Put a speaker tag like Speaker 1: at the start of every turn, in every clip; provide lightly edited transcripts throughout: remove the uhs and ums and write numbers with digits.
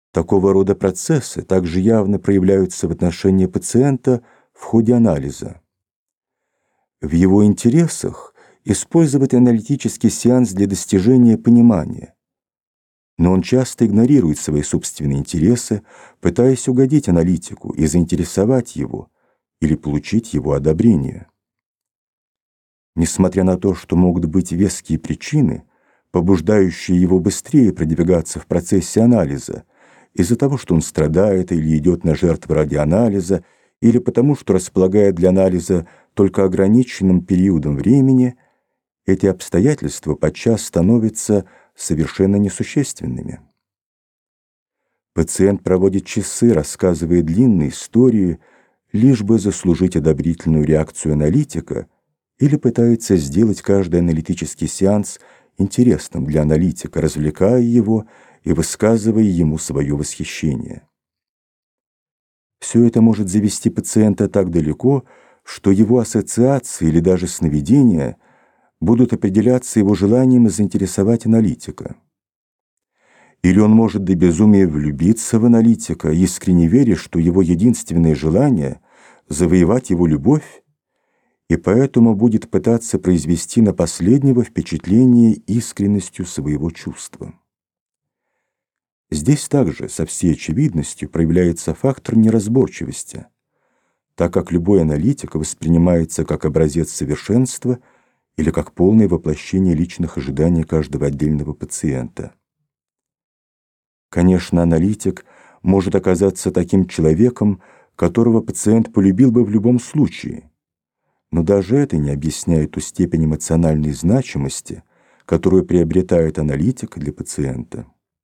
Speaker 1: Такого рода процессы также явно проявляются в отношении пациента в ходе анализа. В его интересах использовать аналитический сеанс для достижения понимания, но он часто игнорирует свои собственные интересы, пытаясь угодить аналитику и заинтересовать его или получить его одобрение. Несмотря на то, что могут быть веские причины, побуждающие его быстрее продвигаться в процессе анализа, из-за того, что он страдает или идет на жертву ради анализа, или потому, что располагает для анализа только ограниченным периодом времени, эти обстоятельства подчас становятся совершенно несущественными. Пациент проводит часы, рассказывая длинные истории, лишь бы заслужить одобрительную реакцию аналитика, или пытается сделать каждый аналитический сеанс интересным для аналитика, развлекая его и высказывая ему свое восхищение. Все это может завести пациента так далеко, что его ассоциации или даже сновидения будут определяться его желанием заинтересовать аналитика. Или он может до безумия влюбиться в аналитика, искренне веря, что его единственное желание — завоевать его любовь, и поэтому будет пытаться произвести на последнего впечатление искренностью своего чувства. Здесь также со всей очевидностью проявляется фактор неразборчивости, так как любой аналитик воспринимается как образец совершенства или как полное воплощение личных ожиданий каждого отдельного пациента. Конечно, аналитик может оказаться таким человеком, которого пациент полюбил бы в любом случае, но даже это не объясняет ту степень эмоциональной значимости, которую приобретает аналитик для пациента.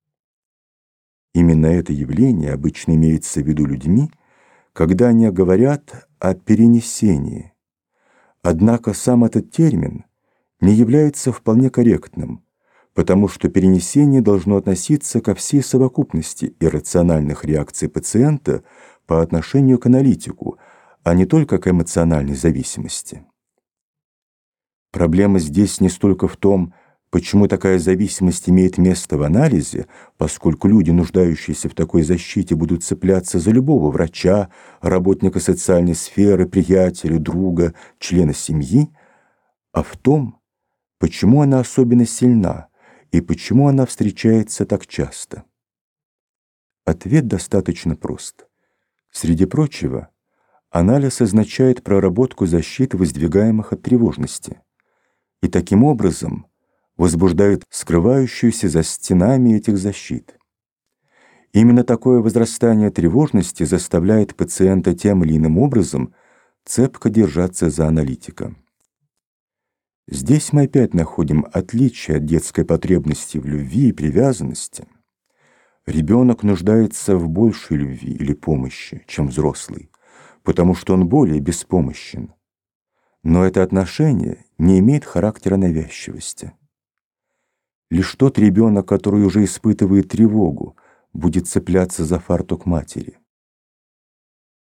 Speaker 1: Именно это явление обычно имеется в виду людьми, когда они говорят о перенесении. Однако сам этот термин не является вполне корректным, потому что перенесение должно относиться ко всей совокупности иррациональных реакций пациента по отношению к аналитику, а не только к эмоциональной зависимости. Проблема здесь не столько в том, почему такая зависимость имеет место в анализе, поскольку люди, нуждающиеся в такой защите, будут цепляться за любого врача, работника социальной сферы, приятеля, друга, члена семьи, а в том, почему она особенно сильна и почему она встречается так часто. Ответ достаточно прост. Среди прочего, анализ означает проработку защит, воздвигаемых от тревожности, и таким образом возбуждает скрывающуюся за стенами этих защит. Именно такое возрастание тревожности заставляет пациента тем или иным образом цепко держаться за аналитика. Здесь мы опять находим отличие от детской потребности в любви и привязанности. Ребенок нуждается в большей любви или помощи, чем взрослый, потому что он более беспомощен. Но это отношение не имеет характера навязчивости. Лишь тот ребенок, который уже испытывает тревогу, будет цепляться за фартук матери.